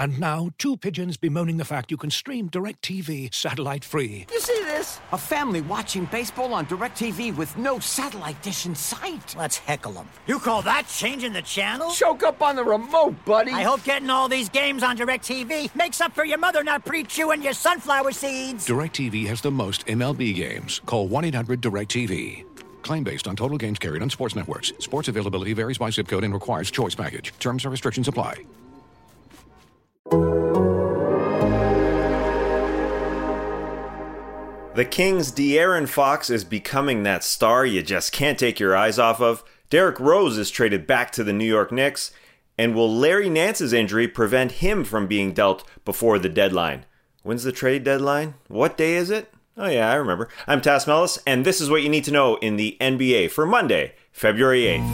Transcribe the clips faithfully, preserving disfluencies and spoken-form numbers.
And now, two pigeons bemoaning the fact you can stream DirecTV satellite-free. You see this? A family watching baseball on DirecTV with no satellite dish in sight. Let's heckle them. You call that changing the channel? Choke up on the remote, buddy. I hope getting all these games on DirecTV makes up for your mother not pre-chewing your sunflower seeds. DirecTV has the most M L B games. Call one eight hundred direct T V. Claim based on total games carried on sports networks. Sports availability varies by zip code and requires choice package. Terms and restrictions apply. The Kings' De'Aaron Fox is becoming that star you just can't take your eyes off of. Derrick Rose is traded back to the New York Knicks. And will Larry Nance's injury prevent him from being dealt before the deadline? When's the trade deadline? What day is it? Oh yeah, I remember. I'm Tas Melas, and this is what you need to know in the N B A for Monday, February eighth.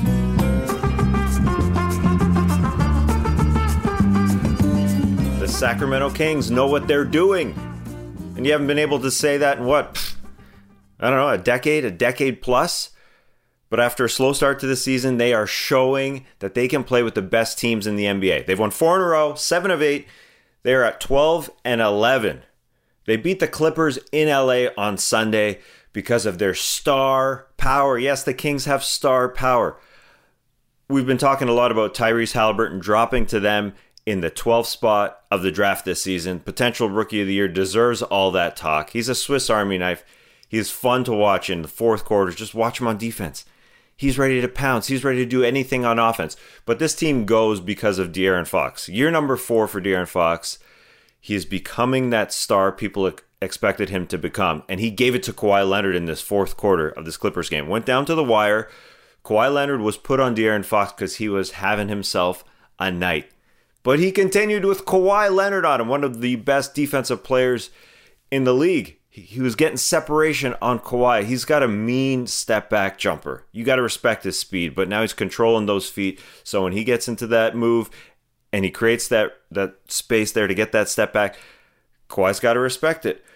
The Sacramento Kings know what they're doing. And you haven't been able to say that in what? I don't know, a decade, a decade plus? But after a slow start to the season, they are showing that they can play with the best teams in the N B A. They've won four in a row, seven of eight. They're at twelve and eleven. They beat the Clippers in L A on Sunday because of their star power. Yes, the Kings have star power. We've been talking a lot about Tyrese Haliburton dropping to them in the twelfth spot of the draft this season. Potential Rookie of the Year, deserves all that talk. He's a Swiss Army knife. He's fun to watch in the fourth quarters. Just watch him on defense. He's ready to pounce. He's ready to do anything on offense. But this team goes because of De'Aaron Fox. Year number four for De'Aaron Fox. He is becoming that star people expected him to become. And he gave it to Kawhi Leonard in this fourth quarter of this Clippers game. Went down to the wire. Kawhi Leonard was put on De'Aaron Fox because he was having himself a night. But he continued with Kawhi Leonard on him, one of the best defensive players in the league. He was getting separation on Kawhi. He's got a mean step back jumper. You got to respect his speed, but now he's controlling those feet. So when he gets into that move and he creates that, that space there to get that step back, Kawhi's got to respect it.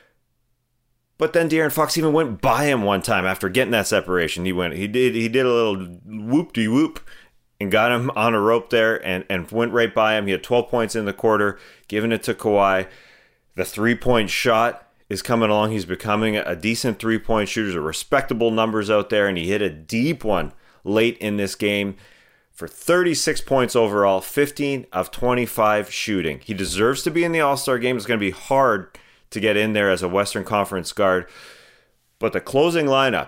But then De'Aaron Fox even went by him one time after getting that separation. He went, he did, he did a little whoop-de-whoop and got him on a rope there and, and went right by him. He had twelve points in the quarter, giving it to Kawhi. The three-point shot is coming along. He's becoming a decent three-point shooter. There's respectable numbers out there, and he hit a deep one late in this game for thirty-six points overall, fifteen of twenty-five shooting. He deserves to be in the All-Star game. It's going to be hard to get in there as a Western Conference guard, but the closing lineup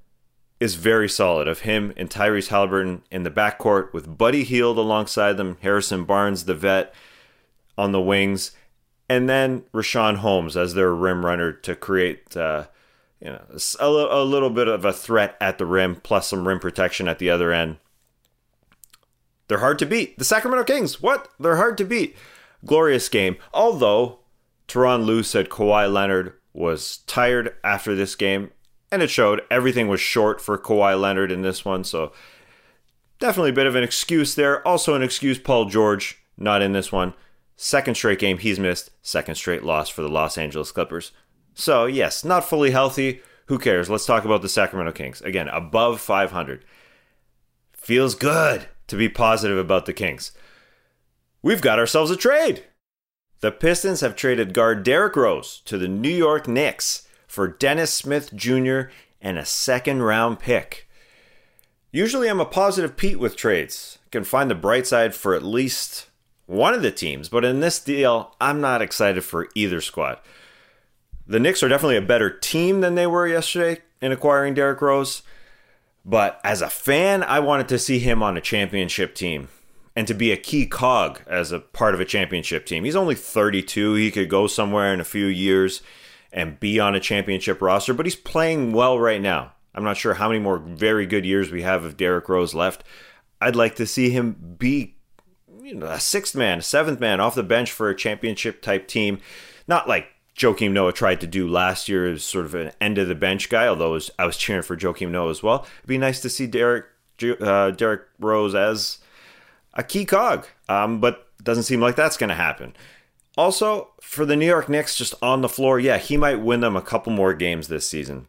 is very solid of him and Tyrese Haliburton in the backcourt with Buddy Hield alongside them, Harrison Barnes, the vet, on the wings, and then Richaun Holmes as their rim runner to create uh, you know, a, a little bit of a threat at the rim, plus some rim protection at the other end. They're hard to beat. The Sacramento Kings, what? They're hard to beat. Glorious game. Although Tyronn Lue said Kawhi Leonard was tired after this game, and it showed. Everything was short for Kawhi Leonard in this one, so definitely a bit of an excuse there. Also an excuse, Paul George, not in this one. Second straight game he's missed. Second straight loss for the Los Angeles Clippers. So, yes, not fully healthy. Who cares? Let's talk about the Sacramento Kings. Again, above five hundred. Feels good to be positive about the Kings. We've got ourselves a trade. The Pistons have traded guard Derrick Rose to the New York Knicks for Dennis Smith Junior and a second-round pick. Usually I'm a positive Pete with trades. I can find the bright side for at least one of the teams, but in this deal, I'm not excited for either squad. The Knicks are definitely a better team than they were yesterday in acquiring Derrick Rose, but as a fan, I wanted to see him on a championship team and to be a key cog as a part of a championship team. He's only thirty-two. He could go somewhere in a few years and be on a championship roster, but he's playing well right now. I'm not sure how many more very good years we have of Derrick Rose left. I'd like to see him be, you know, a sixth man, a seventh man off the bench for a championship type team. Not like Joakim Noah tried to do last year as sort of an end of the bench guy, although I was, I was cheering for Joakim Noah as well. It'd be nice to see Derrick uh, Derrick Rose as a key cog, um, but doesn't seem like that's going to happen. Also, for the New York Knicks, just on the floor, yeah, he might win them a couple more games this season.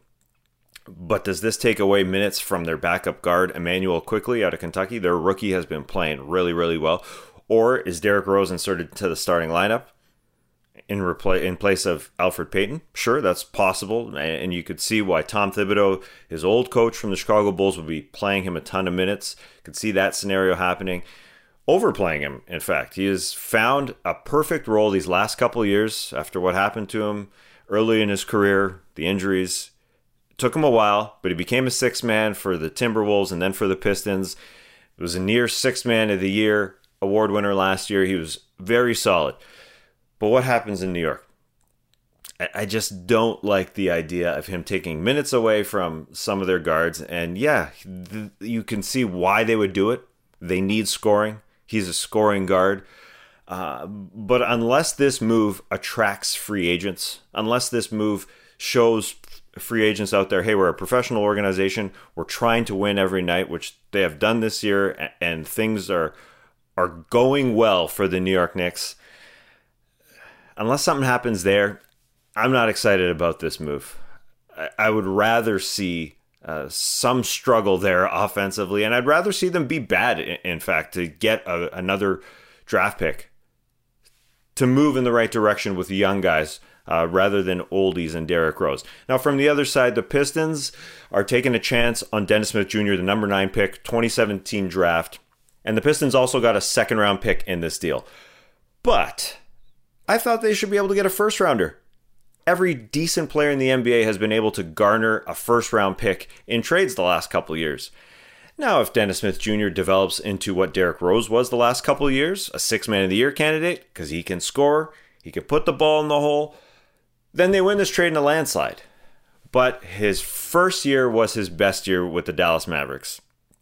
But does this take away minutes from their backup guard, Emmanuel Quickley, out of Kentucky? Their rookie has been playing really, really well. Or is Derrick Rose inserted to the starting lineup in repla- in place of Elfrid Payton? Sure, that's possible, and you could see why Tom Thibodeau, his old coach from the Chicago Bulls, would be playing him a ton of minutes. Could see that scenario happening. Overplaying him, in fact. He has found a perfect role these last couple of years after what happened to him early in his career, the injuries. It took him a while, but he became a sixth man for the Timberwolves and then for the Pistons. It was a near sixth man of the year award winner last year. He was very solid. But what happens in New York? I just don't like the idea of him taking minutes away from some of their guards. And yeah, th- you can see why they would do it. They need scoring. He's a scoring guard. Uh, but unless this move attracts free agents, unless this move shows free agents out there, hey, we're a professional organization, we're trying to win every night, which they have done this year, and things are are going well for the New York Knicks. Unless something happens there, I'm not excited about this move. I, I would rather see uh, some struggle there offensively, and I'd rather see them be bad, in, in fact, to get a, another draft pick to move in the right direction with young guys uh, rather than oldies and Derrick Rose. Now, from the other side, the Pistons are taking a chance on Dennis Smith Junior, the number nine pick, twenty seventeen draft. And the Pistons also got a second round pick in this deal. But I thought they should be able to get a first rounder. Every decent player in the N B A has been able to garner a first round pick in trades the last couple of years. Now, if Dennis Smith Junior develops into what Derrick Rose was the last couple of years, a six man of the year candidate, because he can score, he can put the ball in the hole, then they win this trade in a landslide. But his first year was his best year with the Dallas Mavericks.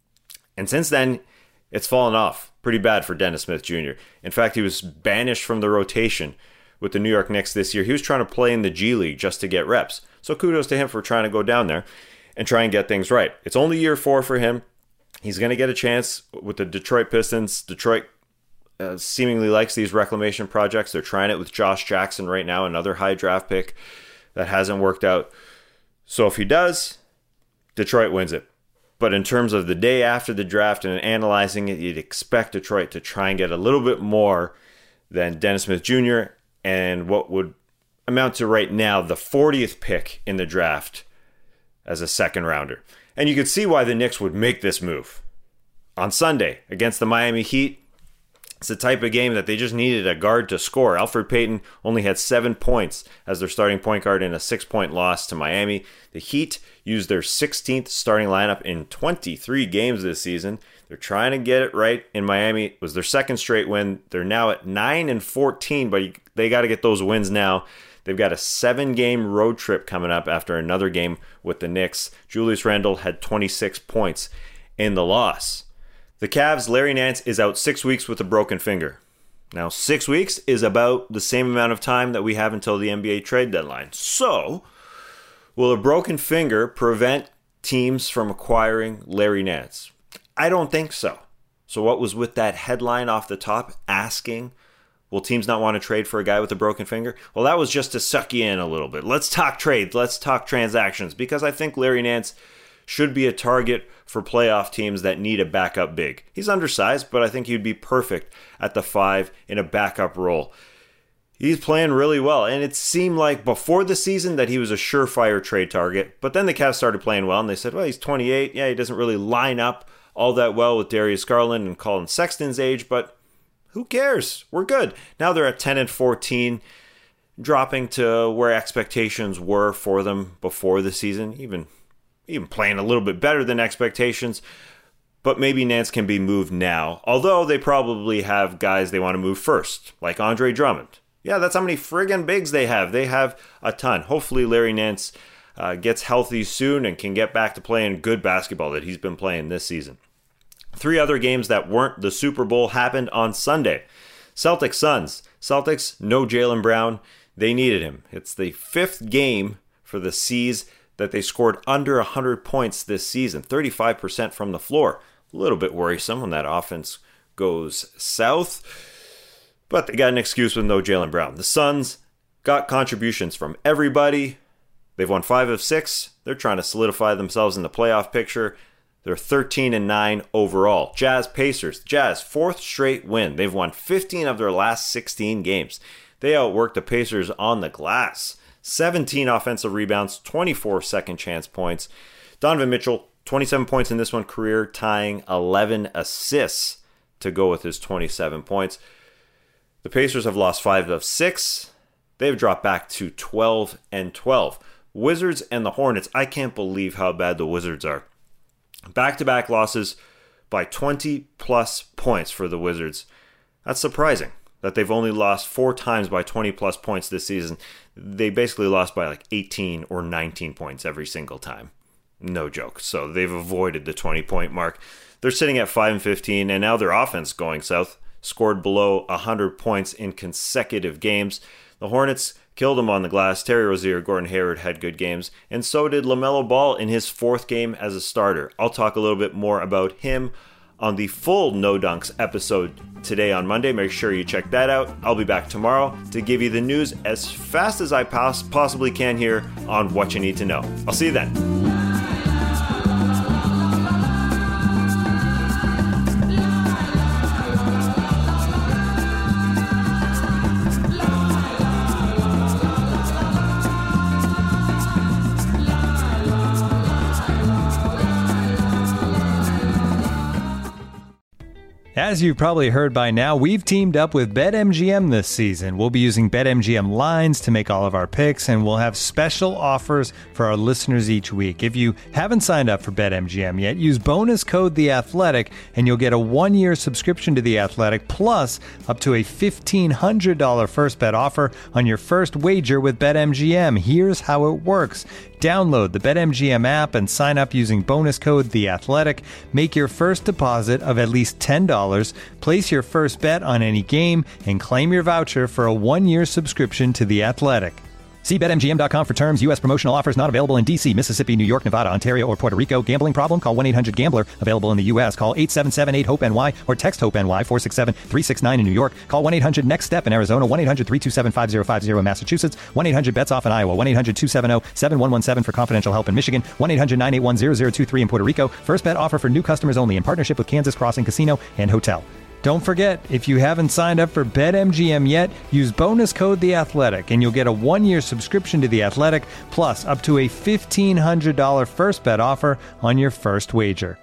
And since then, it's fallen off pretty bad for Dennis Smith Junior In fact, he was banished from the rotation with the New York Knicks this year. He was trying to play in the G League just to get reps. So kudos to him for trying to go down there and try and get things right. It's only year four for him. He's going to get a chance with the Detroit Pistons. Detroit uh, seemingly likes these reclamation projects. They're trying it with Josh Jackson right now, another high draft pick that hasn't worked out. So if he does, Detroit wins it. But in terms of the day after the draft and analyzing it, you'd expect Detroit to try and get a little bit more than Dennis Smith Junior and what would amount to right now the fortieth pick in the draft as a second rounder. And you could see why the Knicks would make this move. On Sunday against the Miami Heat, it's the type of game that they just needed a guard to score. Elfrid Payton only had seven points as their starting point guard in a six-point loss to Miami. The Heat used their sixteenth starting lineup in twenty-three games this season. They're trying to get it right in Miami. It was their second straight win. They're now at nine and fourteen, but they got to get those wins now. They've got a seven-game road trip coming up after another game with the Knicks. Julius Randle had twenty-six points in the loss. The Cavs, Larry Nance is out six weeks with a broken finger. Now, six weeks is about the same amount of time that we have until the N B A trade deadline. So, will a broken finger prevent teams from acquiring Larry Nance? I don't think so. So what was with that headline off the top asking, will teams not want to trade for a guy with a broken finger? Well, that was just to suck you in a little bit. Let's talk trades. Let's talk transactions. Because I think Larry Nance should be a target for playoff teams that need a backup big. He's undersized, but I think he'd be perfect at the five in a backup role. He's playing really well, and it seemed like before the season that he was a surefire trade target, but then the Cavs started playing well, and they said, well, he's twenty-eight. Yeah, he doesn't really line up all that well with Darius Garland and Colin Sexton's age, but who cares? We're good. Now they're at ten and fourteen, dropping to where expectations were for them before the season, even even playing a little bit better than expectations. But maybe Nance can be moved now, although they probably have guys they want to move first, like Andre Drummond. Yeah, that's how many friggin' bigs they have. They have a ton. Hopefully Larry Nance uh, gets healthy soon and can get back to playing good basketball that he's been playing this season. Three other games that weren't the Super Bowl happened on Sunday. Celtics Suns. Celtics, no Jaylen Brown. They needed him. It's the fifth game for the C's that they scored under one hundred points this season. thirty-five percent from the floor. A little bit worrisome when that offense goes south. But they got an excuse with no Jaylen Brown. The Suns got contributions from everybody. They've won five of six. They're trying to solidify themselves in the playoff picture. They're thirteen and nine overall. Jazz Pacers. Jazz, fourth straight win. They've won fifteen of their last sixteen games. They outworked the Pacers on the glass. seventeen offensive rebounds, twenty-four second chance points. Donovan Mitchell, twenty-seven points in this one, career tying eleven assists to go with his twenty-seven points. The Pacers have lost five of six. They've dropped back to twelve and twelve. Wizards and the Hornets, I can't believe how bad the Wizards are. Back-to-back losses by twenty plus points for the Wizards. That's surprising that they've only lost four times by twenty plus points this season. They basically lost by like eighteen or nineteen points every single time. No joke. So they've avoided the twenty point mark. They're sitting at five and fifteen, and now their offense going south. Scored below one hundred points in consecutive games. The Hornets killed them on the glass. Terry Rozier, Gordon Hayward had good games, and so did LaMelo Ball in his fourth game as a starter. I'll talk a little bit more about him on the full No Dunks episode today on Monday. Make sure you check that out. I'll be back tomorrow to give you the news as fast as I poss- possibly can here on What You Need to Know. I'll see you then. As you've probably heard by now, we've teamed up with BetMGM this season. We'll be using BetMGM lines to make all of our picks, and we'll have special offers for our listeners each week. If you haven't signed up for BetMGM yet, use bonus code The Athletic, and you'll get a one-year subscription to The Athletic, plus up to a fifteen hundred dollars first bet offer on your first wager with BetMGM. Here's how it works. Download the BetMGM app and sign up using bonus code The Athletic. Make your first deposit of at least ten dollars. Place your first bet on any game and claim your voucher for a one-year subscription to The Athletic. See Bet M G M dot com for terms. U S promotional offers not available in D C, Mississippi, New York, Nevada, Ontario, or Puerto Rico. Gambling problem? Call one eight hundred gambler. Available in the U S. Call eight seven seven eight hope N Y or text HOPE-NY four six seven three six nine in New York. Call one eight hundred next step in Arizona. one eight hundred three two seven five zero five zero in Massachusetts. one eight hundred bets off in Iowa. one eight hundred two seven zero seven one one seven for confidential help in Michigan. one eight hundred nine eight one zero zero two three in Puerto Rico. First bet offer for new customers only in partnership with Kansas Crossing Casino and Hotel. Don't forget, if you haven't signed up for BetMGM yet, use bonus code The Athletic, and you'll get a one-year subscription to The Athletic, plus up to a fifteen hundred dollars first bet offer on your first wager.